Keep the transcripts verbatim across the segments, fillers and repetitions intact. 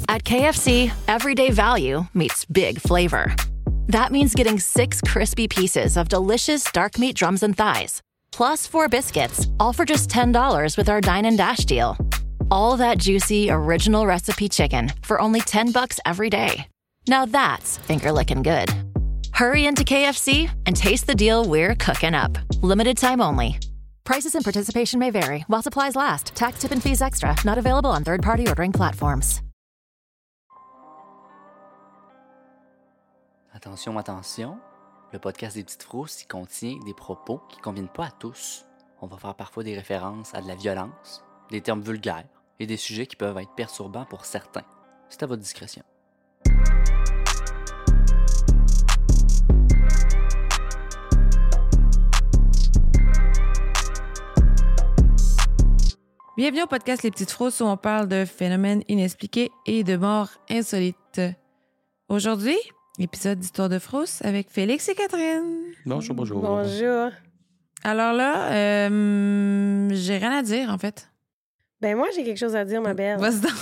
At K F C, everyday value meets big flavor. That means getting six crispy pieces of delicious dark meat drums and thighs, plus four biscuits, all for just ten dollars with our Dine and Dash deal. All that juicy, original recipe chicken for only ten bucks every day. Now that's finger-licking good. Hurry into K F C and taste the deal we're cooking up. Limited time only. Prices and participation may vary. While supplies last. Tax, tip, and fees extra. Not available on third-party ordering platforms. Attention, attention, le podcast des Petites Frousses il contient des propos qui ne conviennent pas à tous. On va faire parfois des références à de la violence, des termes vulgaires et des sujets qui peuvent être perturbants pour certains. C'est à votre discrétion. Bienvenue au podcast Les Petites Frousses où on parle de phénomènes inexpliqués et de morts insolites. Aujourd'hui, épisode d'Histoire de Frousse avec Félix et Catherine. Bonjour, bonjour. Bonjour. Alors là, euh, j'ai rien à dire, en fait. Ben moi, j'ai quelque chose à dire, ma belle. Vas-y donc.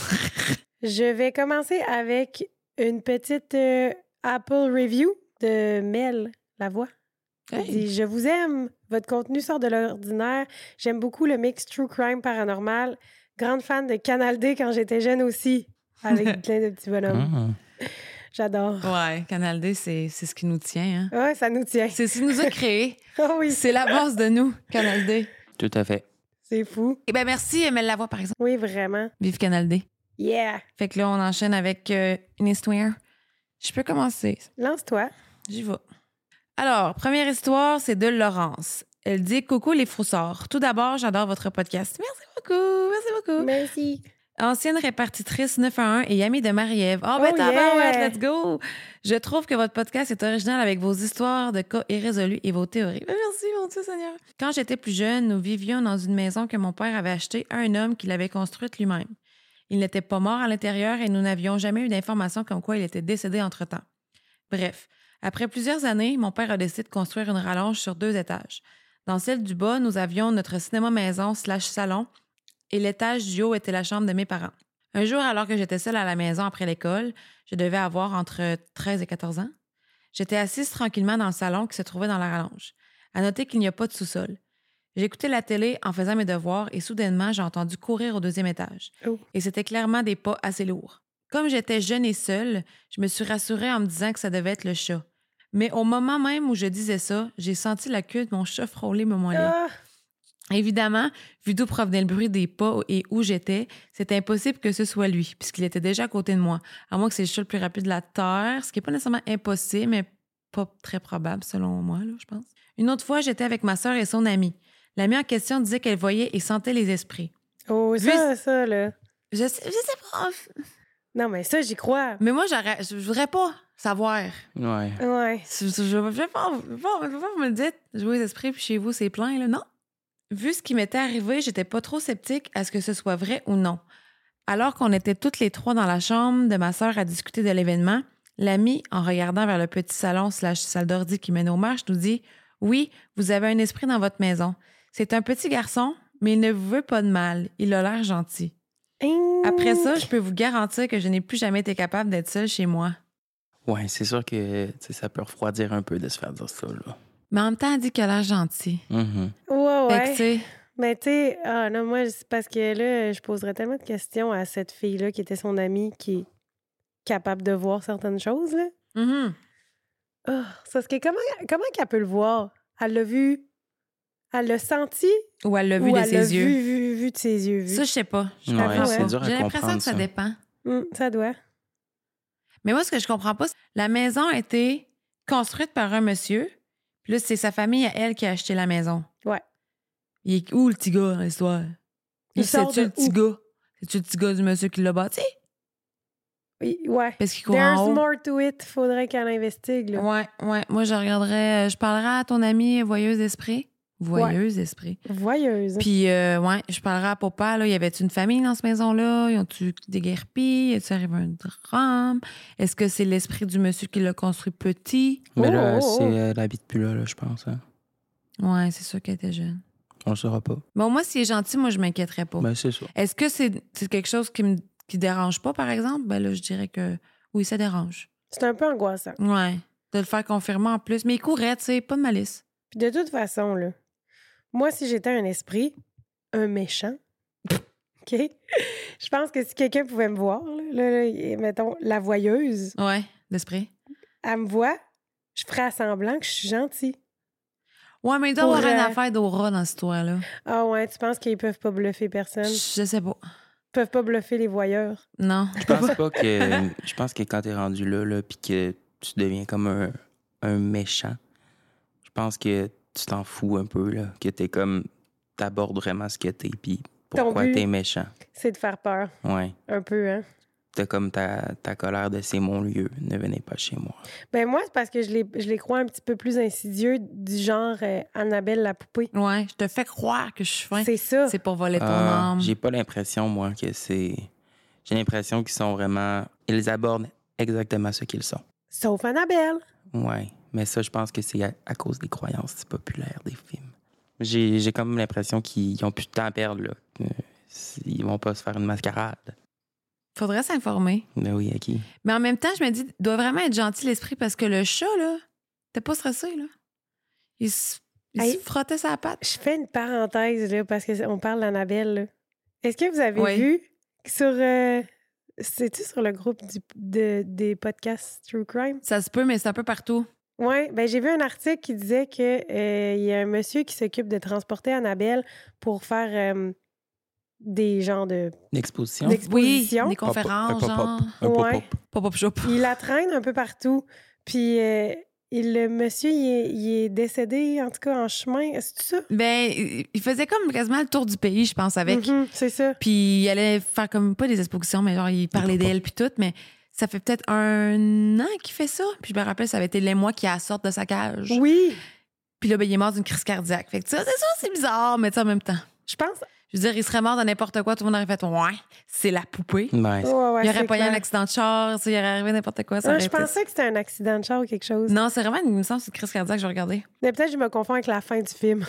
Je vais commencer avec une petite euh, Apple review de Mel Lavoie. Elle Hey. dit « Je vous aime. Votre contenu sort de l'ordinaire. J'aime beaucoup le mix True Crime Paranormal. Grande fan de Canal D quand j'étais jeune aussi, avec plein de petits bonhommes. Ah. J'adore. Ouais, Canal D, c'est, c'est ce qui nous tient. Hein? Ouais, ça nous tient. C'est ce qui nous a créés. Oh oui, C'est la base de nous, Canal D. Tout à fait. c'est fou. Eh bien, merci, Mel Lavoie, par exemple. Oui, vraiment. Vive Canal D. Yeah. Fait que là, on enchaîne avec euh, une histoire. Je peux commencer. Lance-toi. J'y vais. Alors, première histoire, c'est de Laurence. Elle dit « Coucou les froussards. Tout d'abord, j'adore votre podcast. Merci beaucoup, merci beaucoup. Merci. Ancienne répartitrice neuf un un et amie de Marie-Ève. Oh, ben Oh, tabarouette, yeah. let's go! Je trouve que votre podcast est original avec vos histoires de cas irrésolus et vos théories. Ben, merci, mon Dieu Seigneur. Quand j'étais plus jeune, nous vivions dans une maison que mon père avait achetée à un homme qui l'avait construite lui-même. Il n'était pas mort à l'intérieur et nous n'avions jamais eu d'informations comme quoi il était décédé entre-temps. Bref, après plusieurs années, mon père a décidé de construire une rallonge sur deux étages. Dans celle du bas, nous avions notre cinéma-maison slash salon et l'étage du haut était la chambre de mes parents. Un jour, alors que j'étais seule à la maison après l'école, je devais avoir entre treize et quatorze ans, j'étais assise tranquillement dans le salon qui se trouvait dans la rallonge. À noter qu'il n'y a pas de sous-sol. J'écoutais la télé en faisant mes devoirs et soudainement, j'ai entendu courir au deuxième étage. Oh. Et c'était clairement des pas assez lourds. Comme j'étais jeune et seule, je me suis rassurée en me disant que ça devait être le chat. Mais au moment même où je disais ça, j'ai senti la queue de mon chat frôler me moller. Ah, Évidemment, vu d'où provenait le bruit des pas et où j'étais, c'était impossible que ce soit lui, puisqu'il était déjà à côté de moi. À moins que c'est le chat le plus rapide de la Terre, ce qui n'est pas nécessairement impossible, mais pas très probable selon moi, là, je pense. Une autre fois, j'étais avec ma sœur et son amie. L'amie en question disait qu'elle voyait et sentait les esprits. oh, Vu- ça, ça, là. Je sais, je sais pas, Non, mais ça, j'y crois. mais moi, j'aurais- je voudrais pas savoir. Ouais. Ouais. Je je- je vais pas, je vais pas, je vais pas vous me dire, jouer les esprits, puis chez vous, c'est plein, là. Non. Vu ce qui m'était arrivé, j'étais pas trop sceptique à ce que ce soit vrai ou non. Alors qu'on était toutes les trois dans la chambre de ma sœur à discuter de l'événement, l'amie, en regardant vers le petit salon slash salle d'ordi qui mène aux marches, nous dit « Oui, vous avez un esprit dans votre maison. C'est un petit garçon, mais il ne vous veut pas de mal. Il a l'air gentil. » Après ça, je peux vous garantir que je n'ai plus jamais été capable d'être seule chez moi. Ouais, c'est sûr que tu sais, ça peut refroidir un peu de se faire dire ça, là. Mais en même temps, elle dit qu'elle a l'air gentil. Mhm. Ouais, Fait que, tu ouais. sais, Mais tu sais, ah non, moi, c'est parce que là, je poserais tellement de questions à cette fille-là qui était son amie, qui est capable de voir certaines choses, là. mhm. Ah, ça, c'est que comment, comment qu'elle peut le voir? Elle l'a vu, elle l'a senti Ou elle l'a vu ou de elle l'a ses yeux. vu, vu, vu de ses yeux, vu? Ça, je sais pas. Je Ouais, comprends c'est pas. dur à J'ai l'impression comprendre, que ça, ça. dépend. Hum, ça doit. Mais moi, ce que je comprends pas, c'est la maison a été construite par un monsieur. Puis là, c'est sa famille à elle qui a acheté la maison. Ouais. Il est où le petit gars dans l'histoire? Il sort C'est-tu de le petit où? gars? C'est-tu le petit gars du monsieur qui l'a bâti? Oui, ouais. Parce qu'il court There's en haut. more to it. Faudrait qu'elle investigue, là. Ouais, ouais. Moi, je regarderais... euh, Je parlerais à ton amie voyeuse d'esprit. Voyeuse d'esprit. Voyeuse. Puis, euh, ouais, je parlerai à papa, là. Y avait-tu une famille dans cette maison-là? Ils ont-tu déguerpi? Y a-tu arrivé un drame? Est-ce que c'est l'esprit du monsieur qui l'a construit petit? Mais Oh, là, oh, oh. c'est euh, elle habite plus là, là, je pense. Hein. Ouais, c'est sûr qu'elle était jeune. On le saura pas. Bon, moi, s'il est gentil, moi, je m'inquiéterais pas. Ben, c'est ça. Est-ce que c'est, c'est quelque chose qui me, qui dérange pas, par exemple, ben là, je dirais que oui, ça dérange. C'est un peu angoissant. Ouais. De le faire confirmer en plus. Mais il courait, tu sais, pas de malice. Puis de toute façon, là, moi, si j'étais un esprit, un méchant, OK? Je pense que si quelqu'un pouvait me voir, là, là, là, mettons, la voyeuse, Ouais, l'esprit. elle me voit, je ferais semblant que je suis gentille. Ouais, mais il doit Pour, avoir une euh, affaire d'aura dans cette histoire-là. Ah ouais, tu penses qu'ils peuvent pas bluffer personne? Ils Je sais pas. peuvent pas bluffer les voyeurs. Non. Je pense pas que. Je pense que quand t'es rendu là, là puis que tu deviens comme un, un méchant, je pense que tu t'en fous un peu, là. Que t'es comme. T'abordes vraiment ce que t'es, puis pourquoi but. t'es méchant. C'est de faire peur, Ouais. un peu, hein? T'as comme ta, ta colère de c'est mon lieu, ne venez pas chez moi. Ben moi, c'est parce que je les, je les crois un petit peu plus insidieux, du genre euh, Annabelle la poupée. Ouais, je te fais croire que je suis fin. C'est ça. C'est pour voler ton Ah, âme. j'ai pas l'impression, moi, que c'est. J'ai l'impression qu'ils sont vraiment. Ils abordent exactement ce qu'ils sont. Sauf Annabelle. Ouais. Mais ça, je pense que c'est à, à cause des croyances populaires des films. J'ai, j'ai comme l'impression qu'ils ont plus de temps à perdre, là. Euh, Ils vont pas se faire une mascarade. Faudrait s'informer. Mais oui, à qui? Mais en même temps, je me dis, il doit vraiment être gentil l'esprit parce que le chat, là, t'es pas stressé, là. Il, se, il Hey. se frottait sa patte. Je fais une parenthèse, là, parce qu'on parle d'Annabelle. là. Est-ce que vous avez Oui. vu sur... euh, c'est-tu sur le groupe du- de, des podcasts True Crime? Ça se peut, mais c'est un peu partout. Oui, ben j'ai vu un article qui disait qu'il y a un monsieur qui s'occupe de transporter Annabelle pour faire euh, des genres de... L'exposition? D'ex- Exposition. Oui, des conférences, Pop-up, genre. un pop-up. Ouais. Pop-up shop. Il la traîne un peu partout. Puis euh, il- le monsieur, il est, il est décédé, en tout cas, en chemin. C'est ça? Ben, il il faisait comme quasiment le tour du pays, je pense, avec. Mhm, c'est ça. Puis il allait faire comme, pas des expositions, mais genre, il parlait d'elle, puis tout. Mais ça fait peut-être un an qu'il fait ça. Puis je me rappelle, ça avait été l'émoi qui a sorti de sa cage. Oui, Puis là, ben, il est mort d'une crise cardiaque. Fait que ça, c'est ça, c'est bizarre, mais tu sais, en même temps. je pense. Je veux dire, il serait mort de n'importe quoi, tout le monde aurait fait ouais, c'est la poupée. Ouais. Ouais, ouais, il aurait c'est pas eu clair. un accident de char, tu sais, il aurait arrivé n'importe quoi. Ça Ah, aurait je été- pensais que c'était un accident de char ou quelque chose. Non, c'est vraiment, il me semble, c'est une crise cardiaque que j'ai regardé. Mais peut-être que je me confonds avec la fin du film.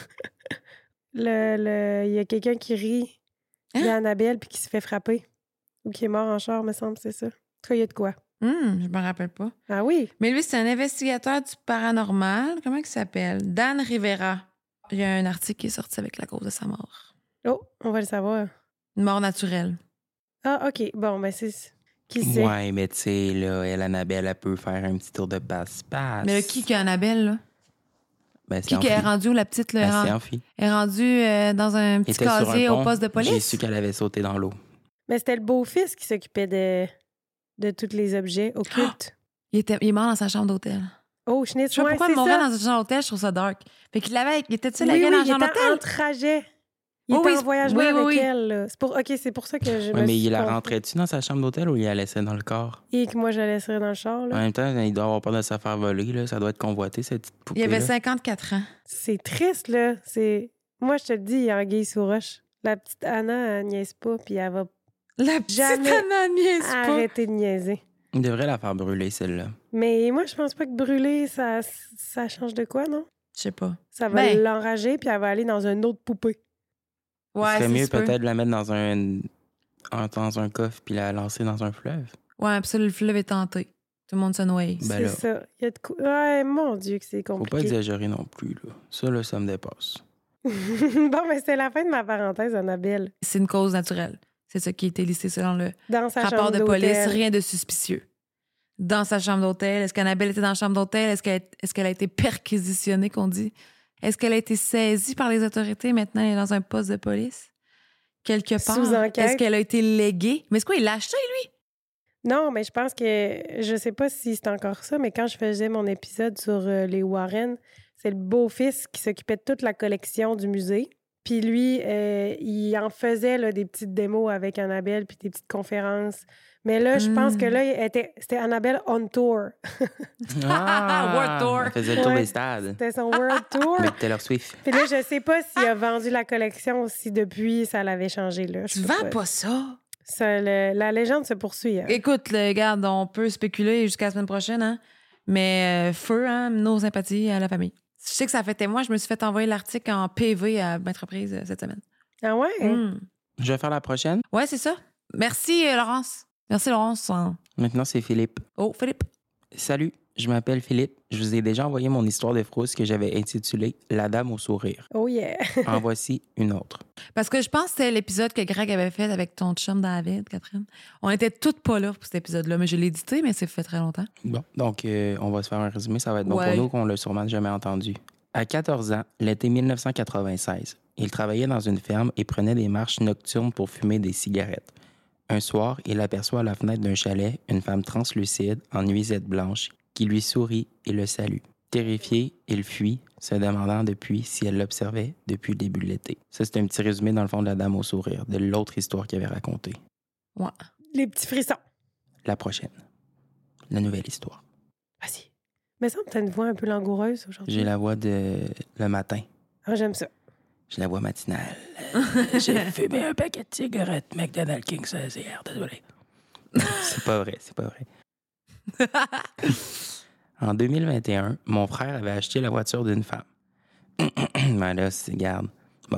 le, le- il y a quelqu'un qui rit Hein? d'Annabelle puis qui se fait frapper. Ou qui est mort en char, me semble, c'est ça. En tout cas, il y a de quoi. Hum, je me rappelle pas. Ah oui? Mais lui, c'est un investigateur du paranormal. Comment il s'appelle? Dan Rivera. Il y a un article qui est sorti avec la cause de sa mort. Oh, on va le savoir. Une mort naturelle. Ah, OK. Bon, ben c'est... Qui sait? Ouais, mais tu sais, là, elle, Annabelle, elle peut faire un petit tour de passe-passe. Mais là, qui qui a Annabelle, là? Ben, c'est Qui qui est Amphi. rendue où, la petite, là? Elle est s'est ren- enfuie. est rendue euh, dans un Elle petit était sur un casier au pont. poste de J'ai police? su qu'elle avait sauté dans l'eau. Mais c'était le beau-fils qui s'occupait de... de tous les objets occultes. Il, était... il est mort dans sa chambre d'hôtel. Oh, Schnitz, Je sais pas ouais, pourquoi c'est il mourait ça. dans sa chambre d'hôtel, je trouve ça dark. Fait qu'il l'avait... Il était-tu Oui, la gueule oui, dans il la chambre était d'hôtel? en trajet. Il Oh, était oui, en c'est- voyagement oui, oui, avec oui. elle. là. C'est pour... OK, c'est pour ça que je Ouais, me mais suis il la confondue. rentrait-tu dans sa chambre d'hôtel ou il la laissait dans le corps? Et que moi, je la laisserais dans le char. Là. En même temps, il doit avoir peur de se faire voler. Là. Ça doit être convoité, cette petite poupée. Il avait cinquante-quatre ans. C'est triste, là. C'est... Moi, je te le dis, il y a anguille sous roche. La petite Anna, elle niaise pas, puis elle va La petite Jamais Anna niaise pas. arrêter de niaiser. Il devrait la faire brûler, celle-là. Mais moi, je pense pas que brûler, ça, ça change de quoi, non? Je sais pas. Ça va Ben. l'enrager, puis elle va aller dans une autre poupée. Il Ouais, serait c'est mieux sûr. peut-être de la mettre dans un, en- dans un coffre puis la lancer dans un fleuve. Ouais, puis ça, le fleuve est tenté. Tout le monde se noie. Ben c'est là. ça. Il y a de quoi... Ouais, mon Dieu, que c'est Faut pas compliqué. exagérer non plus. Là. Ça, là, ça me dépasse. Bon, mais c'est la fin de ma parenthèse, Annabelle. C'est une cause naturelle. C'est ça qui a été listé selon le Dans sa rapport chambre de d'hôtel. police. Rien de suspicieux. Dans sa chambre d'hôtel. Est-ce qu'Annabelle était dans la chambre d'hôtel? Est-ce qu'elle est-ce qu'elle a été perquisitionnée, qu'on dit? Est-ce qu'elle a été saisie par les autorités? Maintenant, elle est dans un poste de police? Quelque part. Sous enquête. Est-ce qu'elle a été léguée? Mais c'est quoi, il l'a acheté, lui? Non, mais je pense que... Je sais pas si c'est encore ça, mais quand je faisais mon épisode sur euh, les Warren, c'est le beau-fils qui s'occupait de toute la collection du musée. Puis lui, euh, il en faisait là, des petites démos avec Annabelle, puis des petites conférences. Mais là, je pense Mm. que là, il était- c'était Annabelle on tour. World Tour. Elle faisait le tour Ouais. des stades. C'était son World Tour. Avec Taylor Swift. Puis là, je sais pas s'il a vendu la collection ou si depuis, ça l'avait changé. Là. Je Tu peux vends pas ça? Ça, le- la légende se poursuit. hein. Écoute, le, regarde, on peut spéculer jusqu'à la semaine prochaine, hein? Mais euh, feu, hein, nos sympathies à la famille. Je sais que ça fait témoin. Je me suis fait envoyer l'article en P V à maintes reprises euh, cette semaine. Ah ouais? Mm. Je vais faire la prochaine. Ouais, c'est ça. Merci, euh, Laurence. Merci, Laurence. Maintenant, c'est Philippe. Oh, Philippe. Salut, je m'appelle Philippe. Je vous ai déjà envoyé mon histoire de frousse que j'avais intitulée « La dame au sourire Oh yeah! ». En voici une autre. Parce que je pense que c'était l'épisode que Greg avait fait avec ton chum David, Catherine. On était toutes pas là pour cet épisode-là, mais je l'ai édité, mais c'est fait très longtemps. Bon, donc euh, on va se faire un résumé. Ça va être bon Ouais. pour nous qu'on l'a sûrement jamais entendu. À quatorze ans, l'été mille neuf cent quatre-vingt-seize, il travaillait dans une ferme et prenait des marches nocturnes pour fumer des cigarettes. Un soir, il aperçoit à la fenêtre d'un chalet une femme translucide en nuisette blanche qui lui sourit et le salue. Terrifié, il fuit, se demandant depuis si elle l'observait depuis le début de l'été. Ça, c'est un petit résumé dans le fond de la dame au sourire, de l'autre histoire qu'il avait racontée. Ouais. Les petits frissons. La prochaine. La nouvelle histoire. Vas-y. Mais ça, t'as une voix un peu langoureuse aujourd'hui. J'ai la voix de le matin. Ah, j'aime ça. J'ai la voix matinale. J'ai fumé un paquet de cigarettes McDonald's King seize hier, désolé. C'est pas vrai, c'est pas vrai. En deux mille vingt et un, mon frère avait acheté la voiture d'une femme. Ben là, c'est garde. Bon.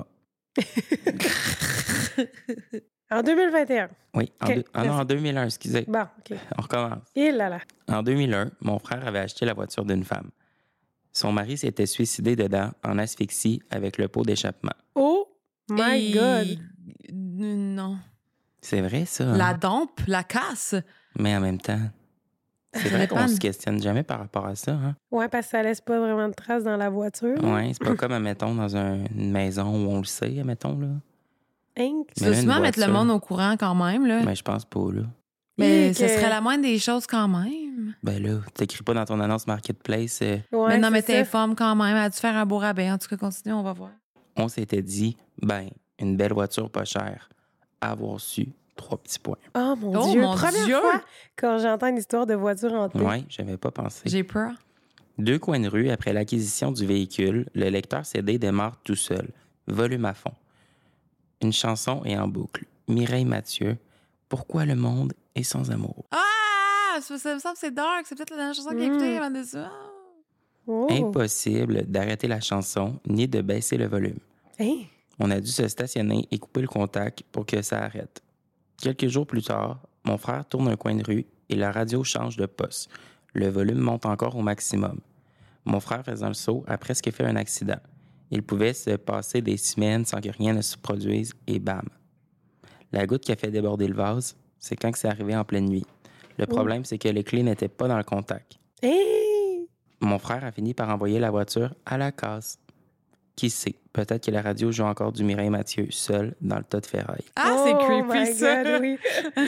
En deux mille vingt et un. Oui, en, Ok, deux- ah non, en merci. deux mille un, excusez. Bon, OK. On recommence. Et là là. En deux mille un, mon frère avait acheté la voiture d'une femme. Son mari s'était suicidé dedans en asphyxie avec le pot d'échappement. Oh my Et- God! Non. C'est vrai, ça. hein? La dompe, la casse. Mais en même temps, c'est vrai qu'on dépend. se questionne jamais par rapport à ça. Hein? Ouais, parce que ça laisse pas vraiment de traces dans la voiture. Ouais, c'est pas comme, admettons, dans un- une maison où on le sait, admettons, là. Hein? Tu Mais dois là, une souvent mettre le voiture- monde au courant quand même, là. Mais je pense pas, là. Mais Et ce que- serait la moindre des choses quand même. Ben là, t'écris pas dans ton annonce Marketplace. euh, Ouais, mais non, mais c'est ça. t'informes quand même. Elle a dû faire un beau rabais. En tout cas, continue, on va voir. on s'était dit, ben, une belle voiture pas chère. Avoir su, trois petits points. Oh mon Oh, Dieu! mon Première Dieu! fois quand j'entends une histoire de voiture hantée. Ouais, j'avais pas pensé. J'ai peur. Deux coins de rue après l'acquisition du véhicule, le lecteur C D démarre tout seul, volume à fond. Une chanson est en boucle. Mireille Mathieu, Pourquoi le monde est sans amour. Ah! Ça, ça me semble que c'est dark. C'est peut-être la dernière chanson qu'il a Mm. écoutée avant de ça. Oh. Impossible d'arrêter la chanson ni de baisser le volume. Hein? On a dû se stationner et couper le contact pour que ça arrête. Quelques jours plus tard, mon frère tourne un coin de rue et la radio change de poste. Le volume monte encore au maximum. Mon frère faisant le saut a presque fait un accident. Il pouvait se passer des semaines sans que rien ne se produise et bam. La goutte qui a fait déborder le vase, c'est quand que c'est arrivé en pleine nuit. Le problème, c'est que les clés n'étaient pas dans le contact. Hein? Mon frère a fini par envoyer la voiture à la casse. Qui sait, peut-être que la radio joue encore du Mireille Mathieu seul dans le tas de ferraille. Ah, c'est Oh creepy, my ça. God, oui.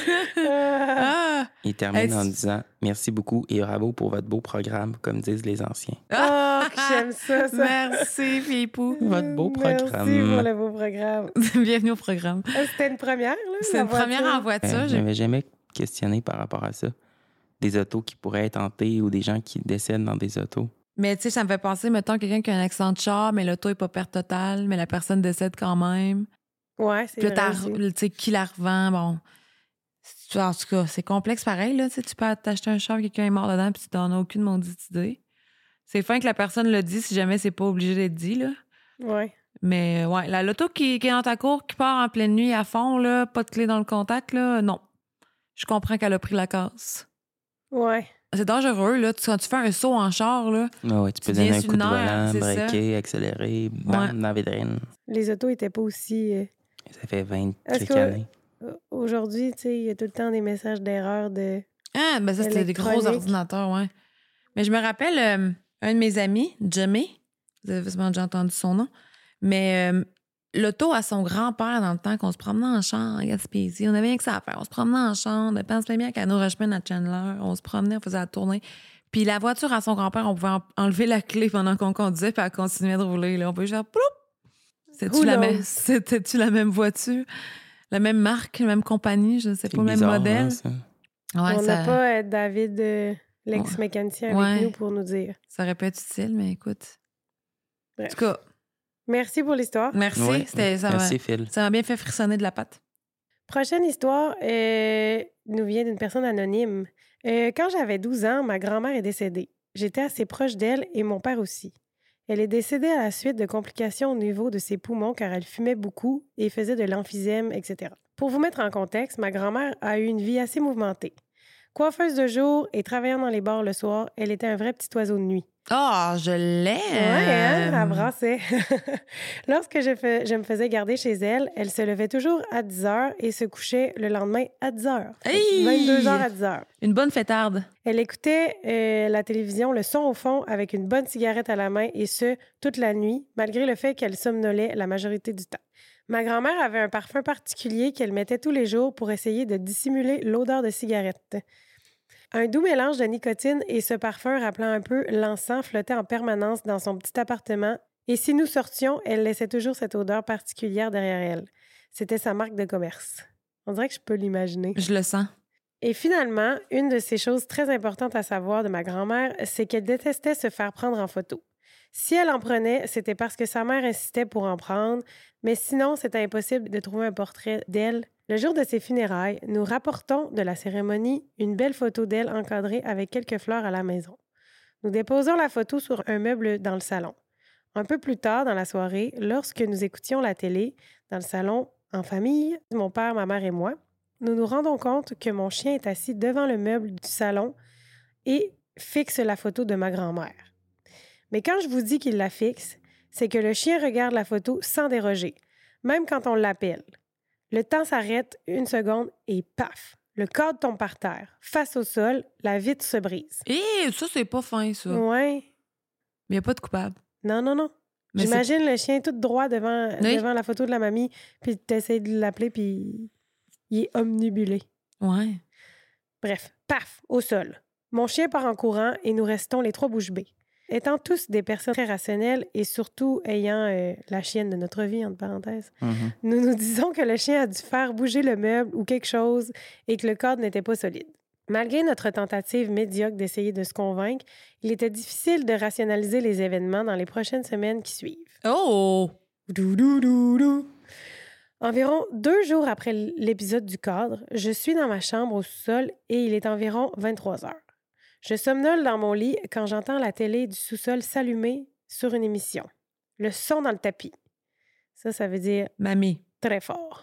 Ah. Ah! Il termine Est-ce- en disant « Merci beaucoup et bravo pour votre beau programme, comme disent les anciens. Oh, que j'aime ça, ça. Merci, Philippou. Votre beau programme. Merci pour le beau programme. Bienvenue au programme. Ah, C'était une première, là? C'est la une première voiture? en voiture. Euh, Je j'ai- n'avais jamais questionné par rapport à ça. Des autos qui pourraient être hantées ou des gens qui décèdent dans des autos. Mais tu sais, ça me fait penser, mettons, quelqu'un qui a un accident de char, mais l'auto est pas perte totale, mais la personne décède quand même. Ouais, c'est Puis là, vrai t'as- aussi. tu sais, qui la revend, bon. C'est- En tout cas, c'est complexe pareil, là. Tu sais, tu peux t'acheter un char, quelqu'un est mort dedans, puis tu n'en as aucune maudite idée. C'est fin que la personne le dit si jamais c'est pas obligé d'être dit, là. Ouais. Mais ouais, la l'auto qui, qui est dans ta cour, qui part en pleine nuit à fond, là, pas de clé dans le contact, là, non. Je comprends qu'elle a pris la casse. Ouais. C'est dangereux, là. Tu- Quand tu fais un saut en char, là, Ah ouais, tu peux Tu donner viens un sur coup de le nerf, volant, c'est ça. breaker, accélérer, bam, Ouais. dans la védrine. Les autos étaient pas aussi. euh, Ça fait vingt Est-ce quelques que- années. Aujourd'hui, tu sais, il y a tout le temps des messages d'erreur de. ah, ben ça, c'était des gros Électronique. ordinateurs, ouais. Mais je me rappelle, euh, un de mes amis, Jimmy, vous avez sûrement déjà entendu son nom, mais euh, l'auto à son grand-père dans le temps qu'on se promenait en char en Gaspésie. On avait rien que ça à faire. On se promenait en char, on pense bien qu'à nos Rochemins à Chandler. On se promenait, on faisait la tournée. Puis la voiture à son grand-père, on pouvait en- enlever la clé pendant qu'on conduisait, puis elle continuait de rouler. Là. On pouvait juste faire ploup! C'était-tu Who la, knows? même- c'était-tu la même voiture? La même marque, la même compagnie, je ne sais C'est pas, le même bizarre, modèle. hein, ça. Ouais, On ça, n'a pas euh, David, euh, l'ex-mécanicien, avec Ouais. nous pour nous dire. ça aurait pu être utile, mais écoute. En Bref. tout cas, Merci pour l'histoire. merci. Ouais. C'était, ça, m'a, Merci, Phil. ça m'a bien fait frissonner de la patte. Prochaine histoire euh, nous vient d'une personne anonyme. Euh, quand j'avais douze ans, ma grand-mère est décédée. J'étais assez proche d'elle et mon père aussi. Elle est décédée à la suite de complications au niveau de ses poumons car elle fumait beaucoup et faisait de l'emphysème, et cetera. Pour vous mettre en contexte, ma grand-mère a eu une vie assez mouvementée. Coiffeuse de jour et travaillant dans les bars le soir, elle était un vrai petit oiseau de nuit. Oh, je l'aime! Oui, hein, elle brassait. Lorsque je, fais, je me faisais garder chez elle, elle se levait toujours à dix heures et se couchait le lendemain à dix heures. Hey! vingt-deux heures à dix heures. Une bonne fêtarde. Elle écoutait euh, la télévision, le son au fond, avec une bonne cigarette à la main, et ce, toute la nuit, malgré le fait qu'elle somnolait la majorité du temps. Ma grand-mère avait un parfum particulier qu'elle mettait tous les jours pour essayer de dissimuler l'odeur de cigarette. Un doux mélange de nicotine et ce parfum rappelant un peu l'encens flottait en permanence dans son petit appartement, et si nous sortions, elle laissait toujours cette odeur particulière derrière elle. C'était sa marque de commerce. On dirait que je peux l'imaginer. Je le sens. Et finalement, une de ces choses très importantes à savoir de ma grand-mère, c'est qu'elle détestait se faire prendre en photo. Si elle en prenait, c'était parce que sa mère insistait pour en prendre, mais sinon, c'était impossible de trouver un portrait d'elle. Le jour de ses funérailles, nous rapportons de la cérémonie une belle photo d'elle encadrée avec quelques fleurs à la maison. Nous déposons la photo sur un meuble dans le salon. Un peu plus tard dans la soirée, lorsque nous écoutions la télé, dans le salon, en famille, mon père, ma mère et moi, nous nous rendons compte que mon chien est assis devant le meuble du salon et fixe la photo de ma grand-mère. Mais quand je vous dis qu'il la fixe, c'est que le chien regarde la photo sans déroger, même quand on l'appelle. Le temps s'arrête une seconde et paf, le cadre tombe par terre. Face au sol, la vitre se brise. Hé, ça, c'est pas fin, ça. Ouais. Mais il n'y a pas de coupable. Non, non, non. Mais J'imagine le chien tout droit devant, Oui. devant la photo de la mamie, puis t'essayes de l'appeler, puis il est omnibulé. Ouais. Bref, paf, au sol. Mon chien part en courant et nous restons les trois bouche bée. Étant tous des personnes très rationnelles et surtout ayant euh, la chienne de notre vie, entre parenthèses, Mhm. nous nous disons que le chien a dû faire bouger le meuble ou quelque chose et que le cadre n'était pas solide. Malgré notre tentative médiocre d'essayer de se convaincre, il était difficile de rationaliser les événements dans les prochaines semaines qui suivent. Oh! Doudoudoudou. Environ deux jours après l'épisode du cadre, je suis dans ma chambre au sous-sol et il est environ vingt-trois heures. Je somnole dans mon lit quand j'entends la télé du sous-sol s'allumer sur une émission. Le son dans le tapis. Ça, ça veut dire Mamie. très fort.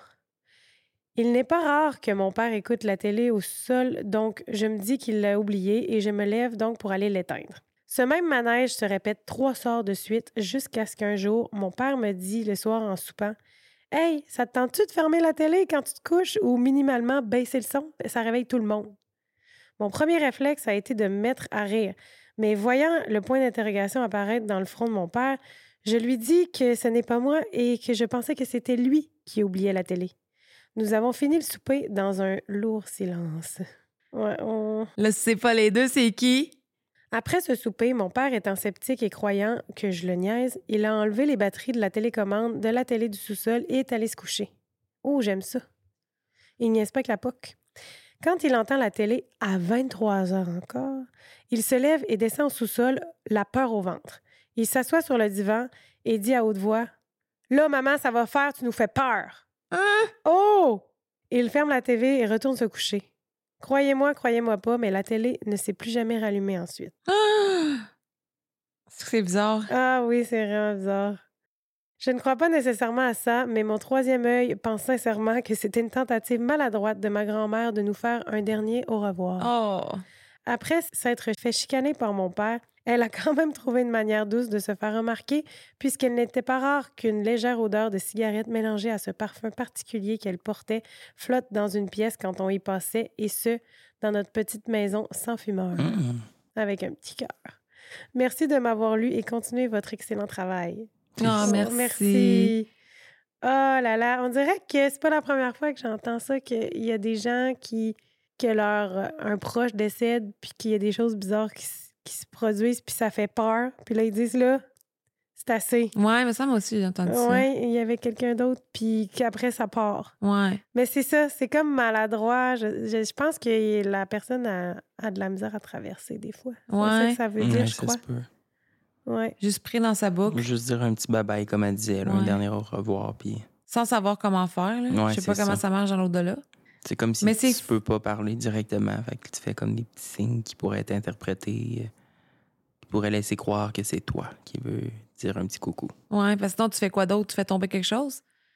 Il n'est pas rare que mon père écoute la télé au sol, donc je me dis qu'il l'a oublié et je me lève donc pour aller l'éteindre. Ce même manège se répète trois soirs de suite jusqu'à ce qu'un jour, mon père me dit le soir en soupant « Hey, ça te tente-tu de fermer la télé quand tu te couches ou minimalement baisser le son? Ça réveille tout le monde. » Mon premier réflexe a été de me mettre à rire, mais voyant le point d'interrogation apparaître dans le front de mon père, je lui dis que ce n'est pas moi et que je pensais que c'était lui qui oubliait la télé. Nous avons fini le souper dans un lourd silence. Ouais, on... Là, si c'est pas les deux, c'est qui? Après ce souper, mon père étant sceptique et croyant que je le niaise, il a enlevé les batteries de la télécommande de la télé du sous-sol et est allé se coucher. Oh, j'aime ça. Il niaise pas que la P O C. Quand il entend la télé à vingt-trois heures encore, il se lève et descend au sous-sol, la peur au ventre. Il s'assoit sur le divan et dit à haute voix « Là, maman, ça va faire, tu nous fais peur! Hein? » Oh! Il ferme la T V et retourne se coucher. Croyez-moi, croyez-moi pas, mais la télé ne s'est plus jamais rallumée ensuite. Ah! C'est bizarre. Ah oui, c'est vraiment bizarre. Je ne crois pas nécessairement à ça, mais mon troisième œil pense sincèrement que c'était une tentative maladroite de ma grand-mère de nous faire un dernier au revoir. Oh! Après s'être fait chicaner par mon père, elle a quand même trouvé une manière douce de se faire remarquer, puisqu'elle n'était pas rare qu'une légère odeur de cigarette mélangée à ce parfum particulier qu'elle portait flotte dans une pièce quand on y passait, et ce, dans notre petite maison sans fumeur, Mmh. avec un petit cœur. Merci de m'avoir lu et continuez votre excellent travail. Oh, merci. Merci. Oh là là, on dirait que c'est pas la première fois que j'entends ça, qu'il y a des gens qui, que leur un proche décède, puis qu'il y a des choses bizarres qui, qui se produisent, puis ça fait peur. Puis là, ils disent là, c'est assez. Ouais, mais ça, moi aussi, j'ai entendu ça. Ouais, il y avait quelqu'un d'autre, puis qu'après, ça part. Ouais. Mais c'est ça, c'est comme maladroit. Je, je, je pense que la personne a, a de la misère à traverser des fois. C'est Ouais. ça que ça veut dire, Ouais, je ça crois. se peut. Ouais. Juste pris dans sa boucle, Juste dire un petit bye-bye, comme elle disait, là, Ouais. un dernier au revoir. Puis sans savoir comment faire. Là. Ouais, Je sais pas c'est comment ça. ça marche dans l'au-delà. c'est comme si Mais tu c'est- peux pas parler directement. Fait que tu fais comme des petits signes qui pourraient être interprétés, euh, qui pourraient laisser croire que c'est toi qui veux dire un petit coucou. Ouais, parce que sinon, tu fais quoi d'autre? Tu fais tomber quelque chose?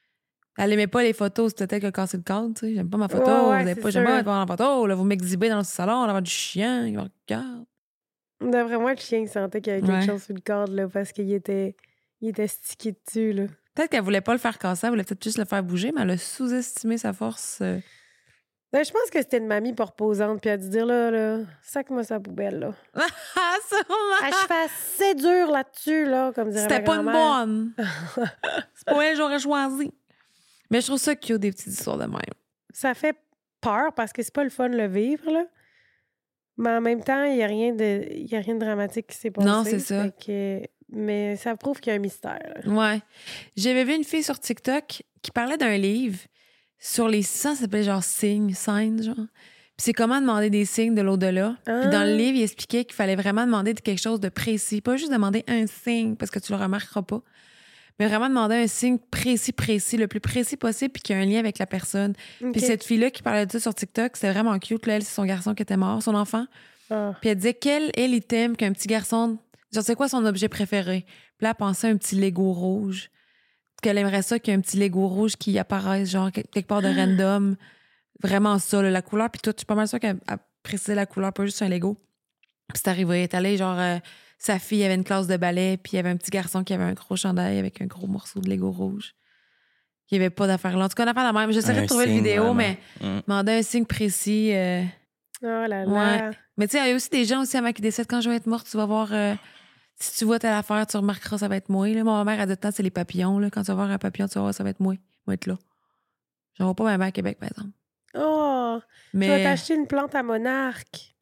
Elle aimait pas les photos, c'était elle qui a cassé le cadre, tu sais. J'aime pas ma photo, Ouais, ouais, vous avez c'est pas, j'aime sûr. pas être en photo, là, vous m'exhibez dans le salon, là, du chien, il me regarde. D'après moi, le chien, il sentait qu'il y avait quelque Ouais. chose sur le cadre, là, parce qu'il était, il était stické dessus, là. Peut-être qu'elle voulait pas le faire casser, elle voulait peut-être juste le faire bouger, mais elle a sous-estimé sa force. euh. Ben, je pense que c'était une mamie pas reposante, puis elle a dû dire, là, là, sac-moi sa poubelle, là. Ah, sûrement! Ah, je fais assez dur là-dessus, là, comme dirait C'était ma pas une grand-mère. bonne. C'est pas elle que j'aurais choisi. Mais je trouve ça cute, des petites histoires de même. Ça fait peur, parce que c'est pas le fun de le vivre, là. Mais en même temps, il n'y a, rien de- il y a rien de dramatique qui s'est passé. Non, c'est ça. Fait que- Mais ça prouve qu'il y a un mystère, là. Ouais. J'avais vu une fille sur TikTok qui parlait d'un livre sur les ça s'appelait genre signes, signs, genre. Puis c'est comment demander des signes de l'au-delà. Puis dans le Ah. livre, il expliquait qu'il fallait vraiment demander quelque chose de précis. Pas juste demander un signe parce que tu le remarqueras pas. Mais vraiment demander un signe précis, précis, le plus précis possible, puis qui a un lien avec la personne. OK. Puis cette fille-là qui parlait de ça sur TikTok, c'était vraiment cute. Là, elle, c'est son garçon qui était mort, son enfant. Ah. Puis elle disait quel est l'item qu'un petit garçon. Genre, c'est quoi son objet préféré? Puis là, elle pensait à un petit Lego rouge. Qu'elle aimerait ça qu'il y ait un petit Lego rouge qui apparaisse, genre, quelque part de random. Vraiment ça, là, la couleur. Puis toi, je suis pas mal sûre qu'elle appréciait la couleur, pas juste un Lego. Puis c'est arrivé. Elle est allée, genre, euh, sa fille avait une classe de ballet, puis il y avait un petit garçon qui avait un gros chandail avec un gros morceau de Lego rouge. Il n'y avait pas d'affaire là. En tout cas, on a pas la même. J'essaierai Un de trouver la signe, vidéo, vraiment. mais Mm. demander un signe précis. euh, Oh là là. Ouais. Mais tu sais, il y a aussi des gens aussi avant qui décèdent. Quand je vais être morte, tu vas voir. euh, si tu vois telle affaire, tu remarqueras, ça va être moi. Là. Ma mère a dit tout le temps, c'est les papillons. Là. Quand tu vas voir un papillon, tu vas voir, ça va être moi. Moi être là. J'en vois pas ma mère à Québec, par exemple. Oh! Tu vas Mais. t'acheter une plante à monarque.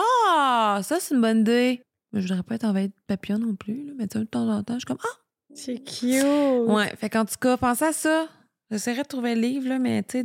Ah! Ça, c'est une bonne idée. Mais je voudrais pas être envahie de papillons non plus. Là. Mais tu sais, de temps en temps, je suis comme Ah! C'est cute. Ouais. Fait qu'en tout cas, pensez à ça. J'essaierai de trouver le livre, là, mais tu sais.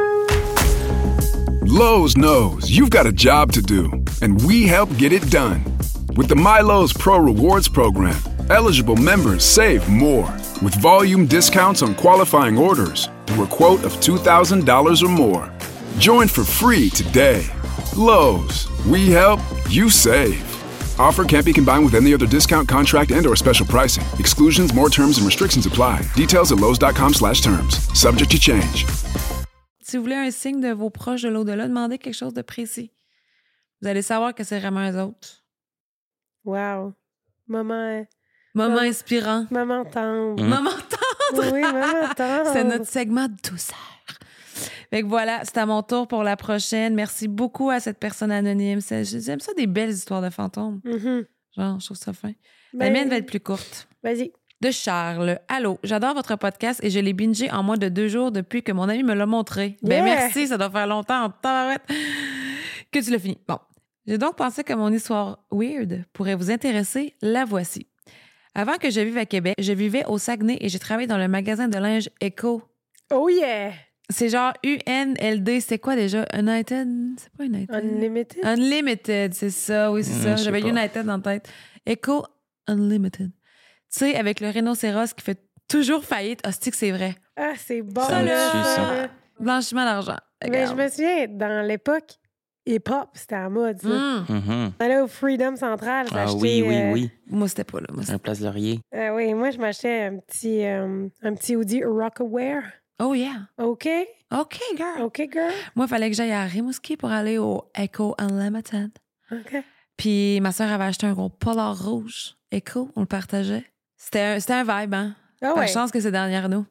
Lowe's knows you've got a job to do, and we help get it done. With the MyLowe's Pro Rewards program, eligible members save more with volume discounts on qualifying orders through a quote of two thousand dollars or more. Join for free today. Lowe's, we help, you save. Offer can't be combined with any other discount, contract, and or special pricing. Exclusions, more terms, and restrictions apply. Details at lowes.com slash terms. Subject to change. Si vous voulez un signe de vos proches de l'au-delà, demandez quelque chose de précis. Vous allez savoir que c'est vraiment eux autres. Wow. Maman, Moment Ouais. inspirant. maman tendre. Mm. Moment tendre. Oui, maman tendre. C'est notre segment douceur. Fait que voilà, c'est à mon tour pour la prochaine. Merci beaucoup à cette personne anonyme. C'est- J'aime ça des belles histoires de fantômes. Mhm. Genre, je trouve ça fin. Ben, La mienne va être plus courte. Vas-y. De Charles. Allô, j'adore votre podcast et je l'ai bingé en moins de deux jours depuis que mon ami me l'a montré. Ben Yeah! merci, ça doit faire longtemps en tabarouette que tu l'as fini. Bon, j'ai donc pensé que mon histoire weird pourrait vous intéresser. La voici. Avant que je vive à Québec, je vivais au Saguenay et j'ai travaillé dans le magasin de linge Echo. Oh yeah! C'est genre U N L D, c'est quoi déjà? United? C'est pas United? Unlimited? Unlimited, c'est ça, oui, c'est Hmm, ça. je sais J'avais pas. United dans la tête. Echo Unlimited. Tu sais, avec le rhinocéros qui fait toujours faillite. Hostie que c'est vrai. Ah, c'est bon, Ça me là. tue, ça. là. Blanchiment d'argent. Mais je Regarde. me souviens, dans l'époque, hip-hop, c'était à mode, ça. Mm. Mhm. On allait au Freedom Central, Ah s'acheter, oui, oui, euh, oui. Moi, c'était pas là. Moi, c'était- Un place Laurier. euh, oui, moi, je m'achetais un petit, euh, un petit hoodie Rockaware. Oh, yeah. OK? OK, girl. OK, girl? Moi, il fallait que j'aille à Rimouski pour aller au Echo Unlimited. OK. Puis ma soeur avait acheté un gros polar rouge. Echo, on le partageait. C'était un, c'était un vibe, hein? Ah Par ouais. chance que c'est derrière nous.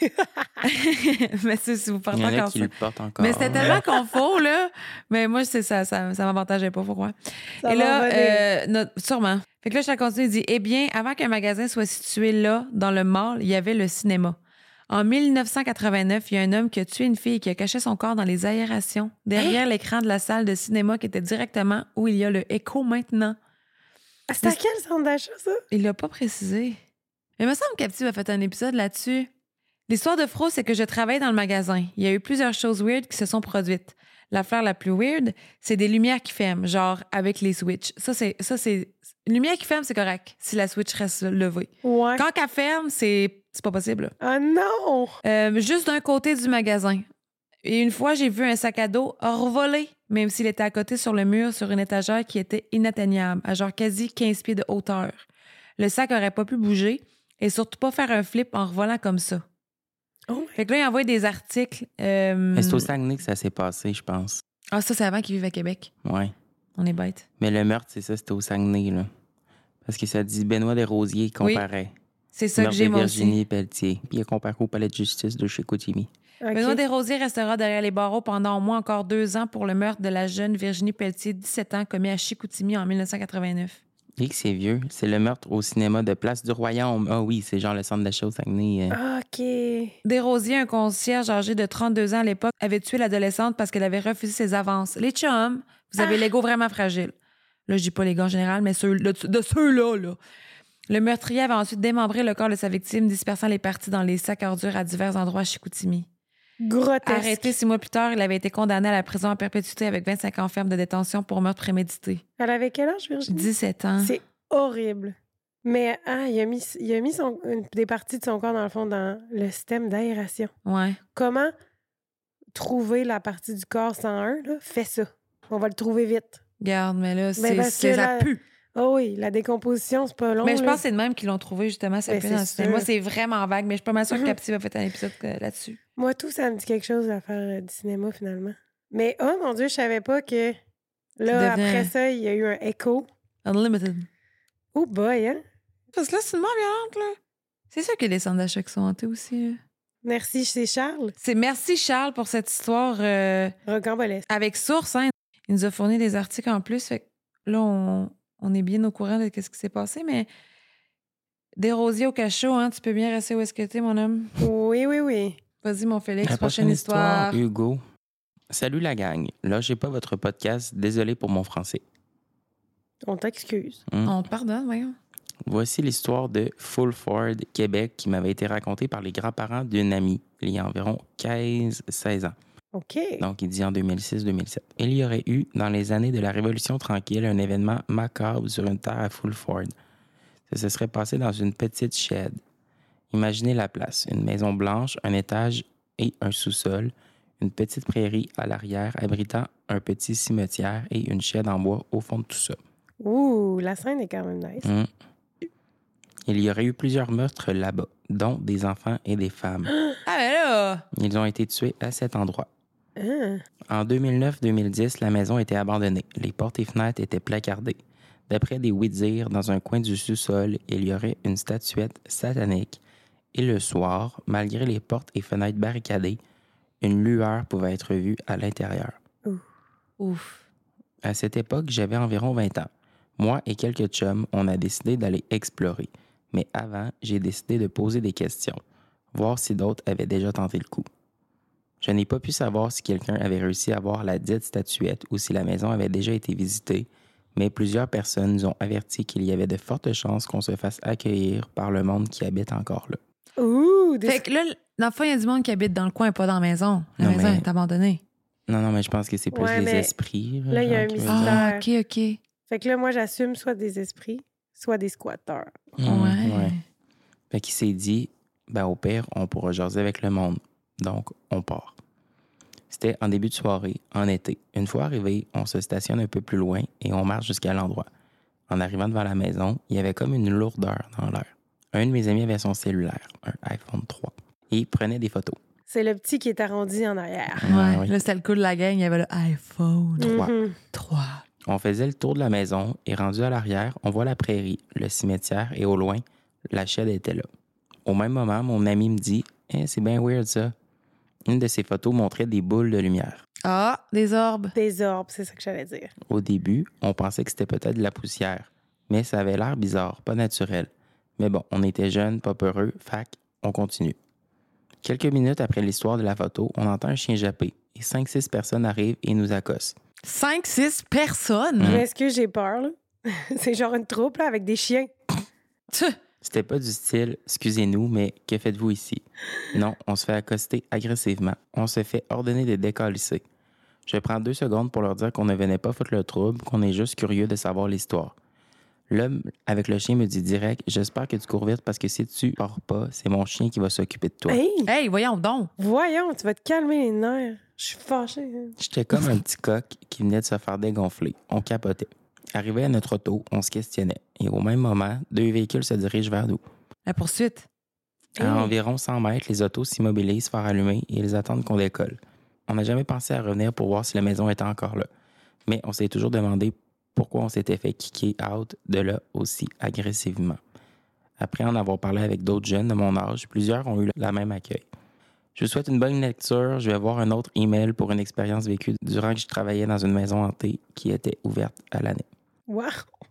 Mais c'est- si vous Il partez y en a encore qui ça. le portent encore. Mais c'était tellement confort, là. Mais moi, c'est ça, ça, ça m'avantageait pas, pourquoi? Ça Et va là, revenir. euh, notre- sûrement. Fait que là, je continue, il dit, eh bien, avant qu'un magasin soit situé là, dans le mall, il y avait le cinéma. En mille neuf cent quatre-vingt-neuf, il y a un homme qui a tué une fille et qui a caché son corps dans les aérations, derrière l'écran de la salle de cinéma qui était directement où il y a le Echo maintenant. Ah, c'est à quel centre d'achat, ça? Il l'a pas précisé. Mais il me semble qu'Apti a fait un épisode là-dessus. L'histoire de Fro, c'est que je travaille dans le magasin. Il y a eu plusieurs choses weird qui se sont produites. L'affaire la plus weird, c'est des lumières qui ferment, genre avec les switches. Ça, c'est. Ça, c'est... Une lumière qui ferme, c'est correct, si la switch reste levée. Ouais. Quand elle ferme, c'est, c'est pas possible. là. Ah non! Euh, juste d'un côté du magasin. Et une fois, j'ai vu un sac à dos revolé, même s'il était à côté sur le mur, sur une étagère qui était inatteignable, à genre quasi quinze pieds de hauteur. Le sac aurait pas pu bouger et surtout pas faire un flip en revolant comme ça. Oh, Fait que là, il envoie des articles. euh, Mais c'est au Saguenay que ça s'est passé, je pense. Ah, ça, c'est avant qu'ils vivent à Québec. Ouais. On est bêtes. Mais le meurtre, c'est ça, c'était au Saguenay, là. Parce que ça dit Benoît Desrosiers comparait. C'est ça Meurtre que j'ai, de moi Virginie aussi. Pelletier. Puis il a comparé au palais de justice de Chicoutimi. OK. Benoît Desrosiers restera derrière les barreaux pendant au moins encore deux ans pour le meurtre de la jeune Virginie Pelletier, dix-sept ans, commis à Chicoutimi en dix-neuf cent quatre-vingt-neuf. Et que c'est vieux. C'est le meurtre au cinéma de Place du Royaume. Ah oui, c'est genre le centre d'achat au Saguenay. euh. Ah, OK. Desrosiers, un concierge âgé de trente-deux ans à l'époque, avait tué l'adolescente parce qu'elle avait refusé ses avances. Les chums, vous avez l'ego vraiment fragile. Là, je dis pas les gars en général, mais ceux, de, de ceux-là, là. Le meurtrier avait ensuite démembré le corps de sa victime, dispersant les parties dans les sacs à ordures à divers endroits à Chicoutimi. Grotesque. Arrêté six mois plus tard, il avait été condamné à la prison à perpétuité avec vingt-cinq ans ferme de détention pour meurtre prémédité. Elle avait quel âge, Virginie? dix-sept ans. C'est horrible. Mais ah, il a mis, il a mis son, une, des parties de son corps, dans le fond, dans le système d'aération. Ouais. Comment trouver la partie du corps cent un? Là? Fais ça. On va le trouver vite. Garde, mais là, c'est, parce c'est que ça la- pue. Oh oui, la décomposition, c'est pas long. Mais je là. pense que c'est de même qu'ils l'ont trouvé, justement, ça Ben, pue c'est dans le système. Moi, sûr. c'est vraiment vague, mais je suis pas mal sûre que Mhm. Captive a fait un épisode euh, là-dessus. Moi, tout, ça me dit quelque chose à faire euh, du cinéma, finalement. Mais oh mon Dieu, je savais pas que là, devenait- après ça, il y a eu un écho. Unlimited. Oh boy, hein? Parce que là, c'est une mort violente, là. C'est sûr que les centres d'achat qui sont hantés aussi, là. Merci, c'est Charles. C'est merci, Charles, pour cette histoire euh, Rocambolesque. avec source, hein. Il nous a fourni des articles en plus, fait que là, on, on est bien au courant de ce qui s'est passé, mais Desrosiers au cachot, hein, tu peux bien rester où est-ce que t'es, mon homme. Oui, oui, oui. Vas-y, mon Félix, La prochaine histoire. Hugo. Salut la gang. Là, j'ai pas votre podcast. Désolé pour mon français. On t'excuse. Hmm. On te pardonne, voyons. Voici l'histoire de Fulford, Québec, qui m'avait été racontée par les grands-parents d'une amie, il y a environ quinze seize ans. OK. Donc, il dit en deux mille six deux mille sept. Il y aurait eu, dans les années de la Révolution tranquille, un événement macabre sur une terre à Fulford. Ça se serait passé dans une petite shed. Imaginez la place. Une maison blanche, un étage et un sous-sol, une petite prairie à l'arrière abritant un petit cimetière et une shed en bois au fond de tout ça. Ouh, la scène est quand même nice. Hum. Il y aurait eu plusieurs meurtres là-bas, dont des enfants et des femmes. Ah, ben là! Ils ont été tués à cet endroit. Ah. En deux mille neuf deux mille dix, la maison était abandonnée. Les portes et fenêtres étaient placardées. D'après des oui-dire, dans un coin du sous-sol, il y aurait une statuette satanique. Et le soir, malgré les portes et fenêtres barricadées, une lueur pouvait être vue à l'intérieur. Ouf. À cette époque, j'avais environ vingt ans. Moi et quelques chums, on a décidé d'aller explorer. Mais avant, j'ai décidé de poser des questions, voir si d'autres avaient déjà tenté le coup. Je n'ai pas pu savoir si quelqu'un avait réussi à voir la dite statuette ou si la maison avait déjà été visitée, mais plusieurs personnes nous ont averti qu'il y avait de fortes chances qu'on se fasse accueillir par le monde qui habite encore là. Ouh, des... Fait que là, dans le fond, il y a du monde qui habite dans le coin, pas dans la maison. La Non, maison mais- est abandonnée. Non, non, mais je pense que c'est plus Ouais, les mais esprits. là, il y a un genre, qui mystère. veulent dire. Ah, OK, OK. Fait que là, moi, j'assume soit des esprits, soit des squatteurs. Hum, Ouais. Fait qu'il s'est dit, ben au pire, on pourra jaser avec le monde. Donc, on part. C'était en début de soirée, en été. Une fois arrivé, on se stationne un peu plus loin et on marche jusqu'à l'endroit. En arrivant devant la maison, il y avait comme une lourdeur dans l'air. Un de mes amis avait son cellulaire, un iPhone trois, et il prenait des photos. C'est le petit qui est arrondi en arrière. Ouais. oui. Là, c'était le coup de la gang. Il y avait le iPhone Trois. Mhm. trois. On faisait le tour de la maison et rendu à l'arrière, on voit la prairie, le cimetière et au loin, la shed était là. Au même moment, mon ami me dit hey, « c'est bien weird ça ». Une de ses photos montrait des boules de lumière. Ah, des orbes. Des orbes, c'est ça que j'allais dire. Au début, on pensait que c'était peut-être de la poussière, mais ça avait l'air bizarre, pas naturel. Mais bon, on était jeunes, pas peureux, fac, on continue. Quelques minutes après l'histoire de la photo, on entend un chien japper et cinq six personnes arrivent et nous accossent. Cinq, six personnes. Mm. Mais est-ce que j'ai peur, là? C'est genre une troupe, là, avec des chiens. Tch. C'était pas du style « excusez-nous, mais que faites-vous ici ?» Non, on se fait accoster agressivement. On se fait ordonner de décalisser. Je prends deux secondes pour leur dire qu'on ne venait pas foutre le trouble, qu'on est juste curieux de savoir l'histoire. L'homme avec le chien me dit direct « J'espère que tu cours vite parce que si tu pars pas, c'est mon chien qui va s'occuper de toi. Hey! Hey, voyons donc. Voyons, tu vas te calmer les nerfs. Je suis fâchée. hein. J'étais comme un petit coq qui venait de se faire dégonfler. On capotait. Arrivé à notre auto, on se questionnait. Et au même moment, deux véhicules se dirigent vers nous. La poursuite. À Hey. environ cent mètres, les autos s'immobilisent, phare allumés, et ils attendent qu'on décolle. On n'a jamais pensé à revenir pour voir si la maison était encore là. Mais on s'est toujours demandé pourquoi on s'était fait kicker out de là aussi agressivement. Après en avoir parlé avec d'autres jeunes de mon âge, plusieurs ont eu le même accueil. Je vous souhaite une bonne lecture. Je vais voir un autre email pour une expérience vécue durant que je travaillais dans une maison hantée qui était ouverte à l'année. Wow!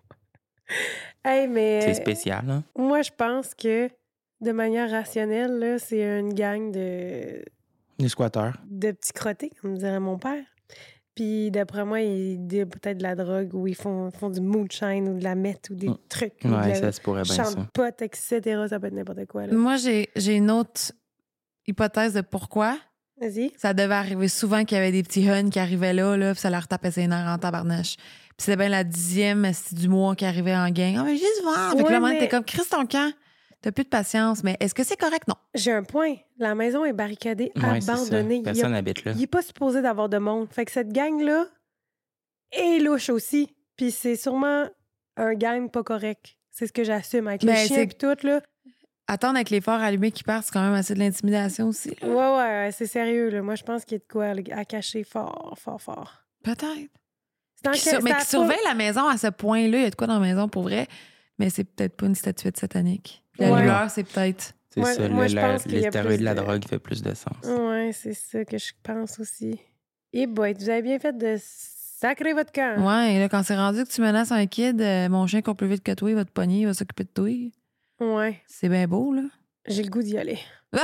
Hey, mais... C'est spécial, hein? Moi, je pense que, de manière rationnelle, là, c'est une gang de... Les squatteurs. de petits crottés, comme dirait mon père. Puis, d'après moi, ils dealent peut-être de la drogue ou ils font, font du moonshine ou de la meth ou des Mm. trucs. ou de Ouais, la ça se pourrait bien, champ ça. de potes, et cetera. Ça peut être n'importe quoi. Là. Moi, j'ai, j'ai une autre hypothèse de pourquoi. Vas-y. Ça devait arriver souvent qu'il y avait des petits huns qui arrivaient là, là puis ça leur tapait ses nerfs en tabarnache. Puis c'était bien la dixième esti, du mois qui arrivait en gang. Ah, mais juste voir. Fait que Ouais, là, mais- t'es comme, Chris, ton camp, t'as plus de patience. Mais est-ce que c'est correct? Non. J'ai un point. La maison est barricadée, Ouais, c'est ça. abandonnée. Il y a- Personne n'habite là. Il n'est pas supposé d'avoir de monde. Fait que cette gang-là est louche aussi. Puis c'est sûrement un gang pas correct. C'est ce que j'assume avec les Mais chiens c'est- et tout, là. Attendre avec les phares allumés qui partent, c'est quand même assez de l'intimidation aussi. Ouais, là. ouais, ouais, c'est sérieux, là. Moi, je pense qu'il y a de quoi à cacher fort, fort, fort. Peut-être. C'est dans Qui quel- sur- mais c'est à qui pas- surveille la maison à ce point-là, il y a de quoi dans la maison pour vrai, mais c'est peut-être pas une statuette satanique. La Ouais. lueur, c'est peut-être. C'est Moi- ça. moi, le- je la- pense qu'il y a les stéroïdes plus de la de- drogue fait plus de sens. Ouais, c'est ça que je pense aussi. Et boy, vous avez bien fait de sacrer votre camp. Ouais, et là, quand c'est rendu que tu menaces un kid, euh, mon chien court plus vite que toi, il va te pogner, il va s'occuper de toi. Ouais, C'est bien beau, là. j'ai le goût d'y aller.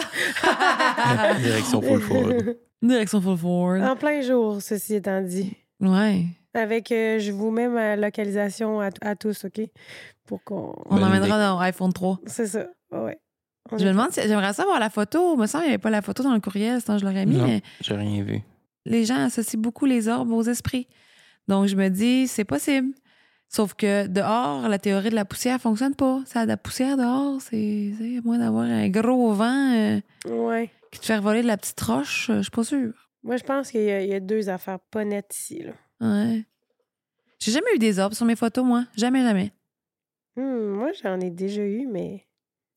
Direction full forward. Direction full forward. En plein jour, ceci étant dit. Ouais. Avec, euh, je vous mets ma localisation à, à tous, OK? Pour qu'on... On Bonne emmènera dans iPhone trois. C'est ça, ouais. On Je est- me demande si j'aimerais savoir la photo. Il me semble qu'il n'y avait pas la photo dans le courriel, sinon je l'aurais mis, Non, mais j'ai rien vu. les gens associent beaucoup les orbes aux esprits. Donc, je me dis, c'est possible. Sauf que dehors, la théorie de la poussière fonctionne pas. Ça a de la poussière dehors, c'est, c'est à moins d'avoir un gros vent euh, Ouais. qui te fait voler de la petite roche, euh, je suis pas sûre. Moi, je pense qu'il y, a- il y a deux affaires pas nettes ici, là. Ouais. J'ai jamais eu des orbes sur mes photos, moi. Jamais, jamais. Hmm, moi, j'en ai déjà eu, mais...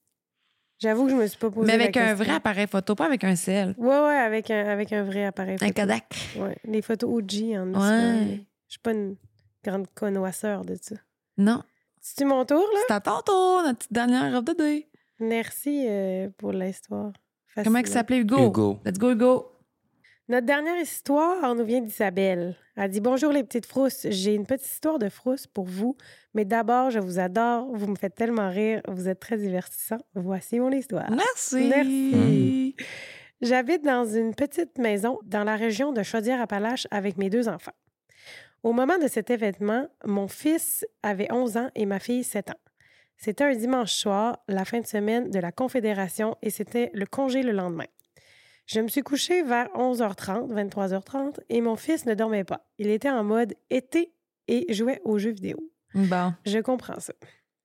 J'avoue que je me suis pas posé Mais la avec un question. vrai appareil photo, pas avec un sel. Ouais, ouais, avec un, avec un vrai appareil Un photo. Kodak. Ouais, les photos O G en Ouais. souvent, mais je suis pas une grande connoisseur de ça. Non. C'est-tu mon tour, là? C'est à ton tour, notre petite dernière robe de deuil. Merci euh, pour l'histoire. Comment il Fascinante. s'appelait Hugo? Hugo. Let's go, Hugo. Notre dernière histoire nous vient d'Isabelle. Elle dit « Bonjour les petites frousses, j'ai une petite histoire de frousse pour vous, mais d'abord, je vous adore, vous me faites tellement rire, vous êtes très divertissant. Voici mon histoire. » Merci. Merci. J'habite dans une petite maison dans la région de Chaudière-Appalaches avec mes deux enfants. Au moment de cet événement, mon fils avait onze ans et ma fille sept ans. C'était un dimanche soir, la fin de semaine de la Confédération, et c'était le congé le lendemain. Je me suis couchée vers onze heures trente, vingt-trois heures trente, et mon fils ne dormait pas. Il était en mode été et jouait aux jeux vidéo. Bon. Je comprends ça.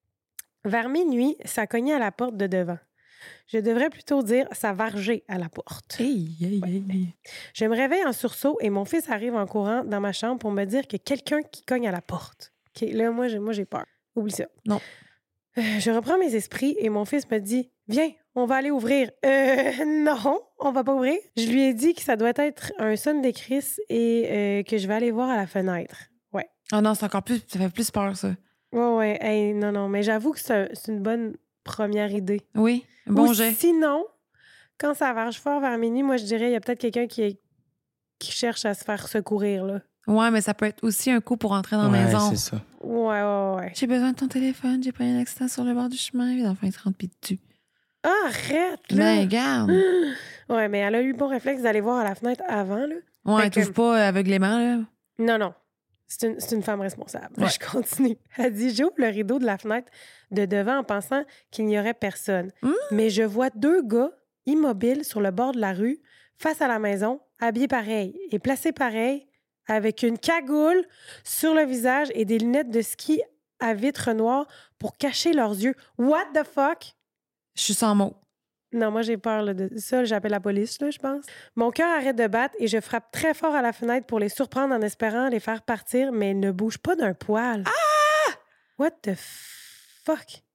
Vers minuit, ça cognait à la porte de devant. Je devrais plutôt dire ça vargeait à la porte. Hey, hey, hey. Je me réveille en sursaut et mon fils arrive en courant dans ma chambre pour me dire que quelqu'un qui cogne à la porte. OK, là, moi, j'ai, moi, j'ai peur. Oublie ça. Non. Euh, je reprends mes esprits et mon fils me dit « Viens, on va aller ouvrir. » Euh, non, on va pas ouvrir. Je lui ai dit que ça doit être un sonne des Chris et euh, que je vais aller voir à la fenêtre. Ouais. Oh non, c'est encore plus. Ça fait plus peur, ça. Ouais, ouais. Hey, non, non, mais j'avoue que c'est, un- c'est une bonne première idée. Oui. Bon Ou jet. sinon, quand ça varge fort vers minuit, moi, je dirais il y a peut-être quelqu'un qui, est- qui cherche à se faire secourir, là. Ouais, mais ça peut être aussi un coup pour entrer dans la Ouais, maison. c'est ça. Ouais, ouais, ouais. J'ai besoin de ton téléphone, j'ai pas eu un accident sur le bord du chemin. Les enfants, ils se rentrent pis dessus. Ah, arrête, Mais là! regarde. Ouais, mais elle a eu le bon réflexe d'aller voir à la fenêtre avant, là. Ouais, Fait que- t'ouvres pas aveuglément, là. Non, non. C'est une, c'est une femme responsable. Ouais. Je continue. Elle dit, j'ouvre le rideau de la fenêtre de devant en pensant qu'il n'y aurait personne. Mmh. Mais je vois deux gars immobiles sur le bord de la rue, face à la maison, habillés pareil et placés pareil, avec une cagoule sur le visage et des lunettes de ski à vitre noire pour cacher leurs yeux. What the fuck? Je suis sans mots. Non, moi, j'ai peur là, de ça. J'appelle la police, là, je pense. Mon cœur arrête de battre et je frappe très fort à la fenêtre pour les surprendre en espérant les faire partir, mais ils ne bougent pas d'un poil. Ah! What the fuck?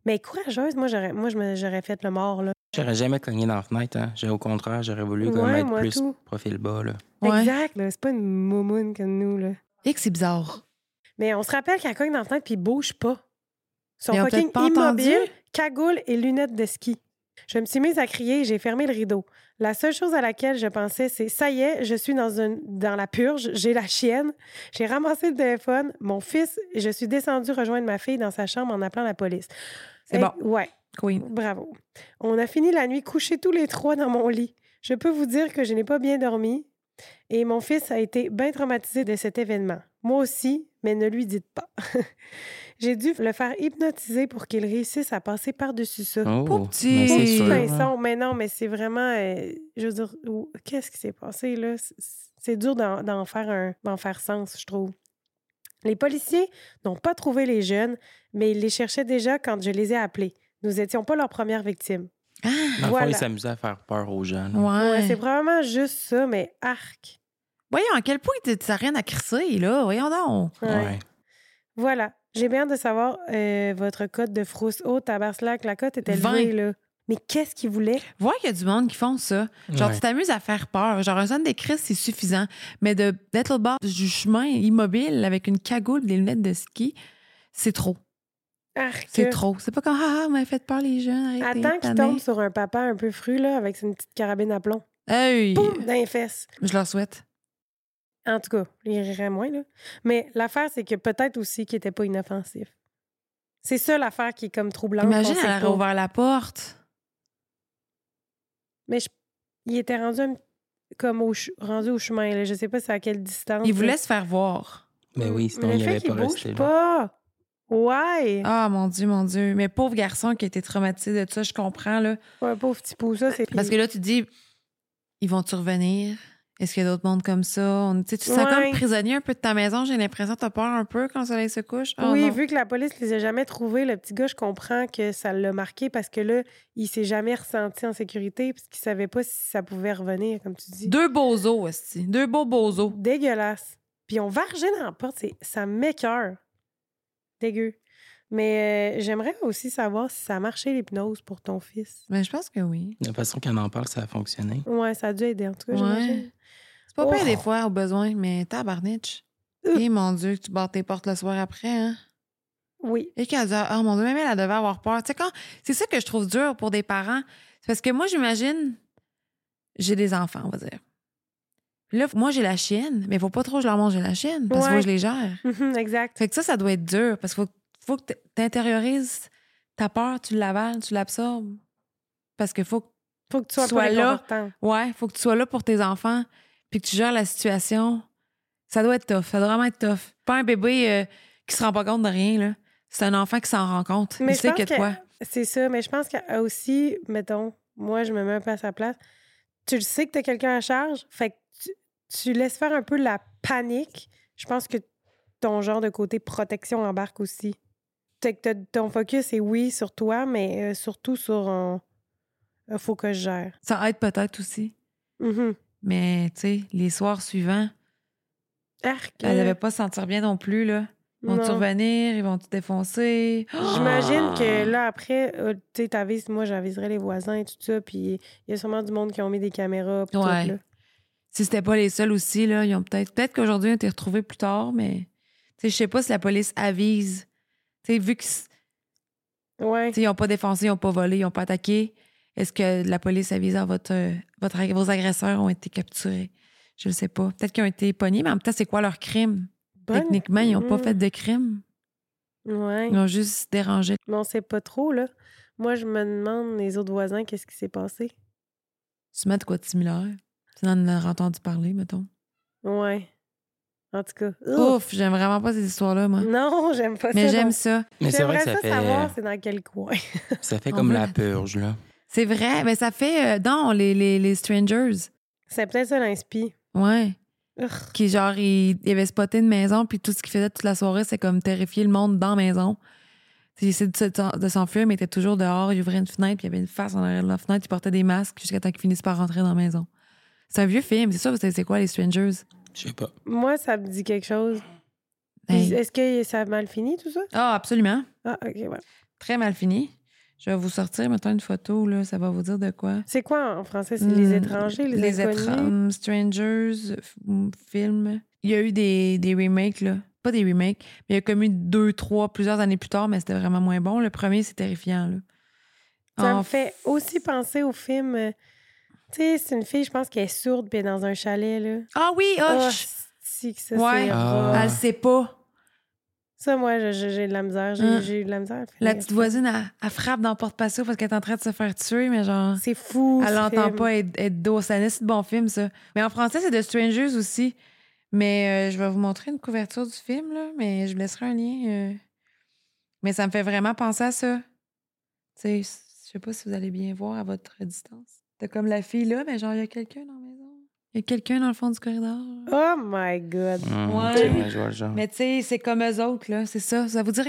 Mais courageuse, moi, j'aurais, moi je me, j'aurais fait le mort, là. J'aurais jamais cogné dans la fenêtre. Hein. J'ai, au contraire, j'aurais voulu comme Ouais, être moi, plus tout. profil bas. Là. Ouais. Exact, là. C'est pas une moumoune comme nous, là. Et que c'est bizarre. Mais on se rappelle qu'elle cogne dans la fenêtre puis il bouge pas. Ils sont Ils ont fucking peut-être pas entendu. immobiles, cagoule et lunettes de ski. Je me suis mise à crier et j'ai fermé le rideau. La seule chose à laquelle je pensais, c'est « ça y est, je suis dans, une, dans la purge, j'ai la chienne. » J'ai ramassé le téléphone, mon fils, et je suis descendue rejoindre ma fille dans sa chambre en appelant la police. C'est Et- bon. Ouais, Queen. bravo. On a fini la nuit couchés tous les trois dans mon lit. Je peux vous dire que je n'ai pas bien dormi et mon fils a été bien traumatisé de cet événement. Moi aussi, mais ne lui dites pas. J'ai dû le faire hypnotiser pour qu'il réussisse à passer par-dessus ça. Oh, Pauvre petit. mais c'est Petit sûr. hein. pinson, mais non, mais c'est vraiment... euh, je veux dire, où- qu'est-ce qui s'est passé, là? C'est- C'est dur d'en, d'en faire un, d'en faire sens, je trouve. Les policiers n'ont pas trouvé les jeunes, mais ils les cherchaient déjà quand je les ai appelés. Nous n'étions pas leur première victime. Ah, Dans le Voilà. fond, ils s'amusaient à faire peur aux gens. là. ouais. Ouais, c'est probablement juste ça, mais arc. Voyons, à quel point t'as rien à crisser, là. Voyons donc. Ouais. Ouais. Voilà. J'ai bien hâte de savoir euh, votre cote de frousse haute, tabarslac. La cote est élevée, là. Mais qu'est-ce qu'ils voulaient? Vois qu'il y a du monde qui font ça. Genre, Ouais. tu t'amuses à faire peur. Genre, un son des crises, c'est suffisant. Mais de, d'être au bord du chemin immobile avec une cagoule et des lunettes de ski, c'est trop. Arc. C'est trop. C'est pas comme, ah, ah, vous m'avez fait peur, les jeunes. Arrêtez, Attends qu'il tannez. tombe sur un papa un peu fru, là, avec une petite carabine à plomb. Hey! Boum! Dans les fesses. Je leur souhaite. En tout cas, il rirait moins, là. Mais l'affaire, c'est que peut-être aussi qu'il était pas inoffensif. C'est ça l'affaire qui est comme troublante. Imagine, qu'on sait elle aurait pas. ouvert la porte. Mais je- il était rendu un- comme au, ch- rendu au chemin, là. Je sais pas c'est à quelle distance. Il là. voulait se faire voir. Ben oui, sinon, Mais le il fait avait qu'il pas bouge resté là. pas. Ouais. Ah, mon Dieu, mon Dieu. Mais pauvre garçon qui a été traumatisé de ça, je comprends, là. Ouais, pauvre petit pou, ça, c'est... Parce que là, tu te dis, ils vont-tu revenir? Est-ce qu'il y a d'autres mondes comme ça? On, tu sais, tu te sens Ouais. comme prisonnier un peu de ta maison. J'ai l'impression que t'as peur un peu quand le soleil se couche. Oh, oui, non. vu que la police les a jamais trouvés, le petit gars, je comprends que ça l'a marqué parce que là, il s'est jamais ressenti en sécurité parce qu'il savait pas si ça pouvait revenir, comme tu dis. Deux beaux os, esti. Deux beaux beaux os. Dégueulasse. Puis on vargeait dans la porte, c'est... ça m'écoeure. Dégueu. Mais euh, j'aimerais aussi savoir si ça a marché l'hypnose pour ton fils. Mais je pense que oui. De la façon qu'on en parle, ça a fonctionné. Ouais, ça a dû aider en tout cas, Ouais. j'imagine. C'est pas Oh. pire des fois, au besoin, mais tabarnitch. Euh. Et mon Dieu, que tu barres tes portes le soir après, hein? Oui. Et qu'elle dit, oh mon Dieu, même elle, elle devait avoir peur. Tu sais, quand. C'est ça que je trouve dur pour des parents. C'est parce que moi, j'imagine, j'ai des enfants, on va dire. Puis là, moi, j'ai la chienne, mais faut pas trop que je leur mange la chienne parce qu'il faut Ouais. que je les gère. Mhm, exact. Fait que ça, ça doit être dur parce qu'il faut, faut que tu intériorises ta peur, tu l'avales, tu l'absorbes. Parce qu'il faut que Faut que tu sois, Sois pas là. réconfortant. Ouais, faut que tu sois là pour tes enfants, puis que tu gères la situation. Ça doit être tough. Ça doit vraiment être tough. Pas un bébé euh, qui se rend pas compte de rien, là. C'est un enfant qui s'en rend compte. Mais Il je sait pense que de que- quoi. C'est ça, mais je pense qu'il y a aussi, mettons, moi, je me mets un peu à sa place. Tu le sais que tu as quelqu'un à charge, fait que tu, tu laisses faire un peu la panique. Je pense que ton genre de côté protection embarque aussi. Fait que t'as- ton focus est oui sur toi, mais euh, surtout sur un. euh, faut que je gère. Ça aide peut-être aussi. Mhm. Mais, tu sais, les soirs suivants, Arc, elle euh, devait pas se sentir bien non plus, là. Ils vont-tu non. revenir? Ils vont-tu défoncer? J'imagine que Ah! là, après, euh, tu sais, t'avises, moi, j'aviserais les voisins et tout ça, puis il y a sûrement du monde qui ont mis des caméras, puis Ouais. tout, là. Si c'était pas les seuls aussi, là, ils ont peut-être. Peut-être qu'aujourd'hui, ils ont été retrouvés plus tard, mais. Tu sais, je sais pas si la police avise. Tu sais, vu qu'ils Ouais. n'ont pas défoncé, ils n'ont pas volé, ils n'ont pas attaqué, est-ce que la police avise à votre, euh, votre, vos agresseurs ont été capturés? Je ne sais pas. Peut-être qu'ils ont été pognés, mais en même temps, c'est quoi leur crime? Bonne- Techniquement, ils n'ont pas Mm. fait de crime. Ouais. Ils ont juste dérangé. Mais on sait pas trop, là. Moi, je me demande, les autres voisins, qu'est-ce qui s'est passé? Tu mets de quoi de similaire? Tu en as entendu parler, mettons. Ouais. En tout cas. Ouf. Ouf, j'aime vraiment pas ces histoires-là, moi. Non, j'aime pas Mais ça. j'aime non. ça. Mais c'est vrai J'aimerais que ça ça fait, savoir c'est dans quel coin. ça fait On comme veut- la purge, là. C'est vrai, mais ça fait euh, dans les, les, les Strangers. C'est peut-être ça l'inspi. Ouais. Urgh. Qui, genre, il, il avait spoté une maison, puis tout ce qu'il faisait toute la soirée, c'est comme terrifier le monde dans la maison. Il essayait de, se- de s'enfuir, mais il était toujours dehors. Il ouvrait une fenêtre, puis il y avait une face en arrière de la fenêtre. Il portait des masques jusqu'à temps qu'il finisse par rentrer dans la maison. C'est un vieux film. C'est sûr, vous savez c'est quoi, les Strangers? Je sais pas. Moi, ça me dit quelque chose. Hey. Est-ce que ça a mal fini, tout ça? Ah, absolument. Ah, OK, ouais. Très mal fini. Je vais vous sortir maintenant une photo, là, ça va vous dire de quoi. C'est quoi en français? C'est mmh, les étrangers, les, les inconnus? Étranges, Strangers, f- film. Il y a eu des, des remakes, là. Pas des remakes, mais il y a comme eu deux, trois, plusieurs années plus tard, mais c'était vraiment moins bon. Le premier, c'est terrifiant, là. Ça en me fait aussi penser au film... Euh, tu sais, c'est une fille, je pense, qui est sourde puis elle est dans un chalet, là. Ah oui! Oh, oh je... si que ça, ouais. c'est Ah. rare. Elle sait pas. Ça, moi, j'ai, j'ai de la misère. J'ai, Hum. j'ai eu de la misère. La petite voisine, elle, elle frappe dans le porte-patio parce qu'elle est en train de se faire tuer, mais genre... C'est fou, Elle ce l'entend film. pas être, être dos. C'est un bon film, ça. Mais en français, c'est The Strangers aussi. Mais euh, je vais vous montrer une couverture du film, là, mais je vous laisserai un lien. Euh... Mais ça me fait vraiment penser à ça. Tu sais, je sais pas si vous allez bien voir à votre distance. T'as comme la fille là, mais genre, il y a quelqu'un dans la maison. Il y a quelqu'un dans le fond du corridor. Oh my God. Mmh, Ouais. ouais, je vois le genre. Mais tu sais, c'est comme eux autres, là. C'est ça. Ça vous dit rien?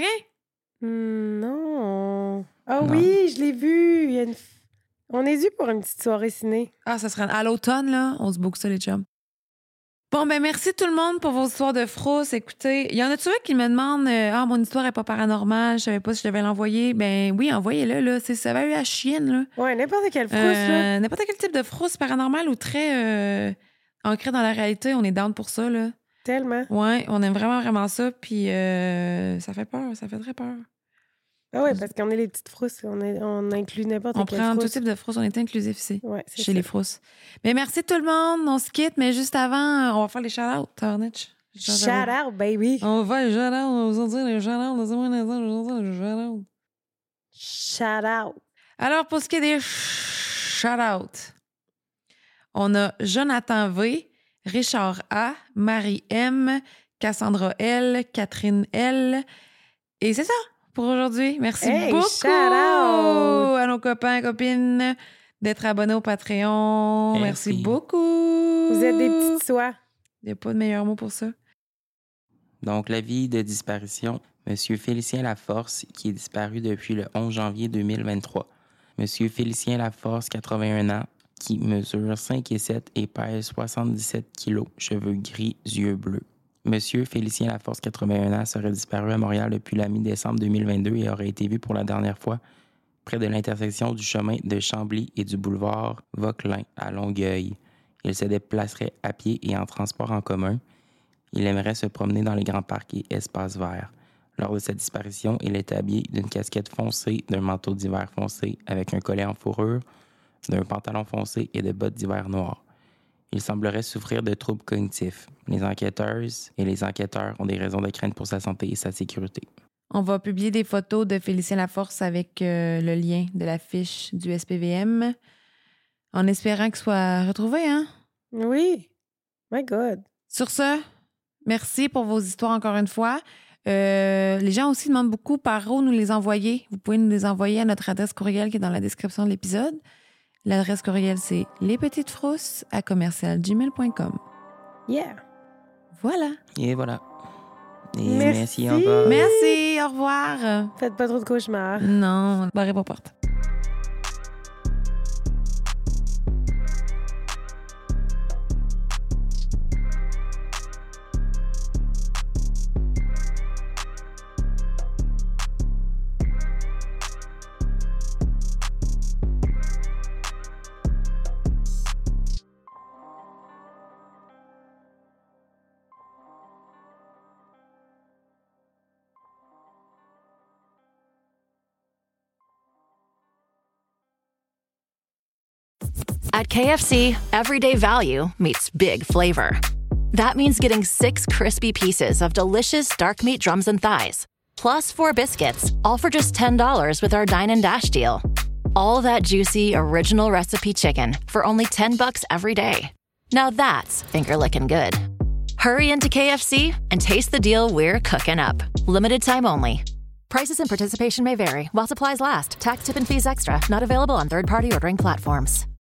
Hmm, non. Ah Non. oui, je l'ai vu. Il y a une... On est dû pour une petite soirée ciné. Ah, ça serait à l'automne, là. On se book ça, les chums. Bon, ben merci tout le monde pour vos histoires de frousse. Écoutez, il y en a-tu qui me demandent euh, ah, mon histoire est pas paranormale, je savais pas si je devais l'envoyer. Ben oui, envoyez-le, là. C'est, ça va eu à chienne, là. Ouais, n'importe quelle frousse, Euh, là. N'importe quel type de frousse paranormale ou très euh, ancrée dans la réalité, on est down pour ça, là. Tellement. Ouais, on aime vraiment, vraiment ça. Puis euh, ça fait peur, ça fait très peur. Ah ouais, parce qu'on est les petites frousses. On, est, on inclut n'importe On quelle prend frousse. tout type de frousse, on est inclusif ici. Ouais, c'est Chez ça. les frousses. Mais merci tout le monde, on se quitte, mais juste avant, on va faire les shout-outs, Tarnitch. Shout out, baby. On va faire les shout-outs, on va vous dire les shout-outs, laissez-moi un instant, je vais vous dire les shout-outs. Shout out. Alors, pour ce qui est des shout-outs, on a Jonathan V, Richard A, Marie M, Cassandra L, Catherine L. Et c'est ça pour aujourd'hui. Merci Hey, beaucoup shout-out. à nos copains et copines d'être abonnés au Patreon. Merci, Merci. beaucoup. Vous êtes des petites soies. Il n'y a pas de meilleur mot pour ça. Donc, l'avis de disparition, M. Félicien Laforce, qui est disparu depuis le onze janvier deux mille vingt-trois. M. Félicien Laforce, quatre-vingt-un ans, qui mesure cinq pieds sept et pèse soixante-dix-sept kilos, cheveux gris, yeux bleus. M. Félicien Laforce, quatre-vingt-un ans, serait disparu à Montréal depuis la mi-décembre deux mille vingt-deux et aurait été vu pour la dernière fois près de l'intersection du chemin de Chambly et du boulevard Vauquelin à Longueuil. Il se déplacerait à pied et en transport en commun. Il aimerait se promener dans les grands parcs et espaces verts. Lors de sa disparition, il est habillé d'une casquette foncée, d'un manteau d'hiver foncé avec un collet en fourrure, d'un pantalon foncé et de bottes d'hiver noires. Il semblerait souffrir de troubles cognitifs. Les enquêteuses et les enquêteurs ont des raisons de crainte pour sa santé et sa sécurité. On va publier des photos de Félicien Laforce avec euh, le lien de la fiche du S P V M en espérant qu'il soit retrouvé, hein? Oui. My God. Sur ce, merci pour vos histoires encore une fois. Euh, les gens aussi demandent beaucoup par où nous les envoyer. Vous pouvez nous les envoyer à notre adresse courriel qui est dans la description de l'épisode. L'adresse courriel, c'est lespetitesfrousses à commercial gmail point com. Yeah. Voilà. Et voilà. Et Merci. merci encore. Merci, au revoir. Faites pas trop de cauchemars. Non, barrez vos portes. At K F C, everyday value meets big flavor. That means getting six crispy pieces of delicious dark meat drums and thighs, plus four biscuits, all for just ten dollars with our Dine and Dash deal. All that juicy, original recipe chicken for only ten bucks every day. Now that's finger-licking good. Hurry into K F C and taste the deal we're cooking up. Limited time only. Prices and participation may vary while supplies last. Tax, tip, and fees extra. Not available on third-party ordering platforms.